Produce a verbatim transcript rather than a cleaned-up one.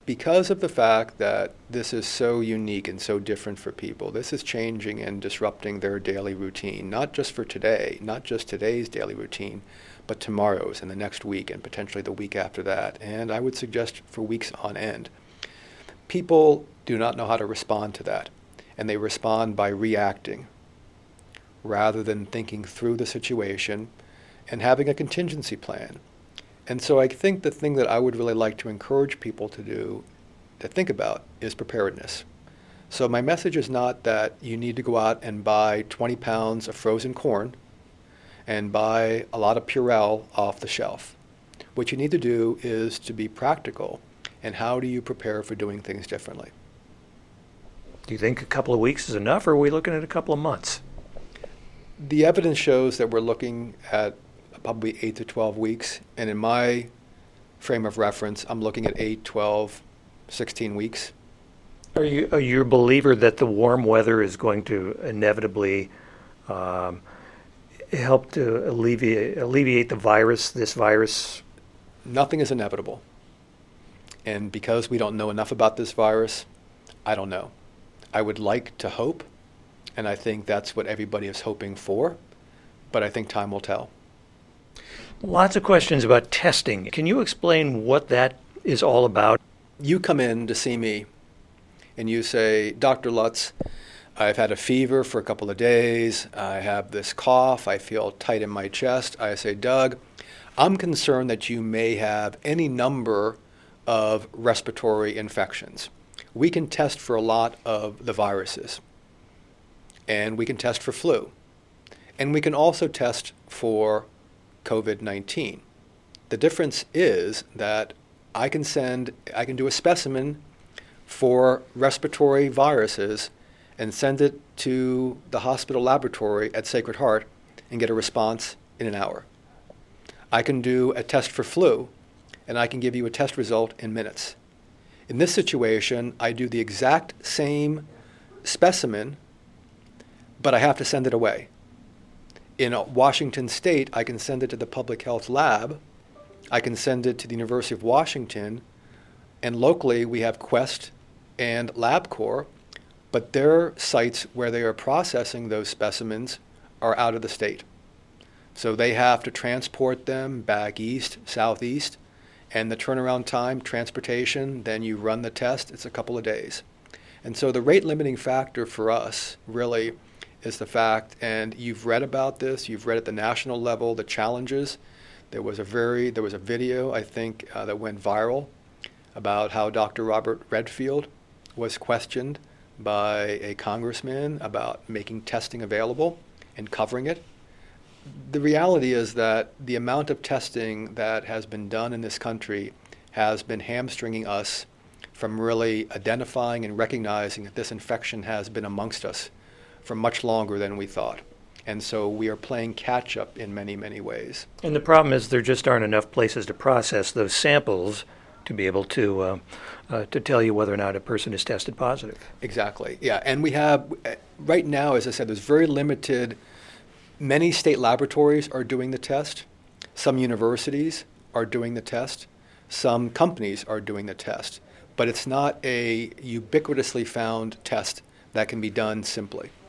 because of the fact that this is so unique and so different for people, this is changing and disrupting their daily routine, not just for today, not just today's daily routine, but tomorrow's and the next week and potentially the week after that, and I would suggest for weeks on end. People do not know how to respond to that, and they respond by reacting rather than thinking through the situation and having a contingency plan. And so I think the thing that I would really like to encourage people to do, to think about, is preparedness. So my message is not that you need to go out and buy twenty pounds of frozen corn and buy a lot of Purell off the shelf. What you need to do is to be practical, and how do you prepare for doing things differently? Do you think a couple of weeks is enough, or are we looking at a couple of months? The evidence shows that we're looking at probably eight to twelve weeks. And in my frame of reference, I'm looking at eight, twelve, sixteen weeks. Are you, are you a believer that the warm weather is going to inevitably um, help to alleviate, alleviate the virus, this virus? Nothing is inevitable. And because we don't know enough about this virus, I don't know. I would like to hope, and I think that's what everybody is hoping for, but I think time will tell. Lots of questions about testing. Can you explain what that is all about? You come in to see me and you say, Doctor Lutz, I've had a fever for a couple of days. I have this cough. I feel tight in my chest. I say, Doug, I'm concerned that you may have any number of respiratory infections. We can test for a lot of the viruses, and we can test for flu, and we can also test for COVID nineteen. The difference is that I can send, I can do a specimen for respiratory viruses and send it to the hospital laboratory at Sacred Heart and get a response in an hour. I can do a test for flu, and I can give you a test result in minutes. In this situation, I do the exact same specimen, but I have to send it away. In Washington State, I can send it to the public health lab. I can send it to the University of Washington. And locally, we have Quest and LabCorp, but their sites where they are processing those specimens are out of the state. So they have to transport them back east, southeast, and the turnaround time, transportation, then you run the test, it's a couple of days. And so the rate limiting factor for us really is the fact, and you've read about this, you've read at the national level, the challenges. There was a very, there was a video, I think, uh, that went viral about how Doctor Robert Redfield was questioned by a congressman about making testing available and covering it. The reality is that the amount of testing that has been done in this country has been hamstringing us from really identifying and recognizing that this infection has been amongst us for much longer than we thought. And so we are playing catch up in many, many ways. And the problem is there just aren't enough places to process those samples to be able to uh, uh, to tell you whether or not a person is tested positive. Exactly. Yeah. And we have, right now, as I said, there's very limited, many state laboratories are doing the test. Some universities are doing the test. Some companies are doing the test. But it's not a ubiquitously found test that can be done simply.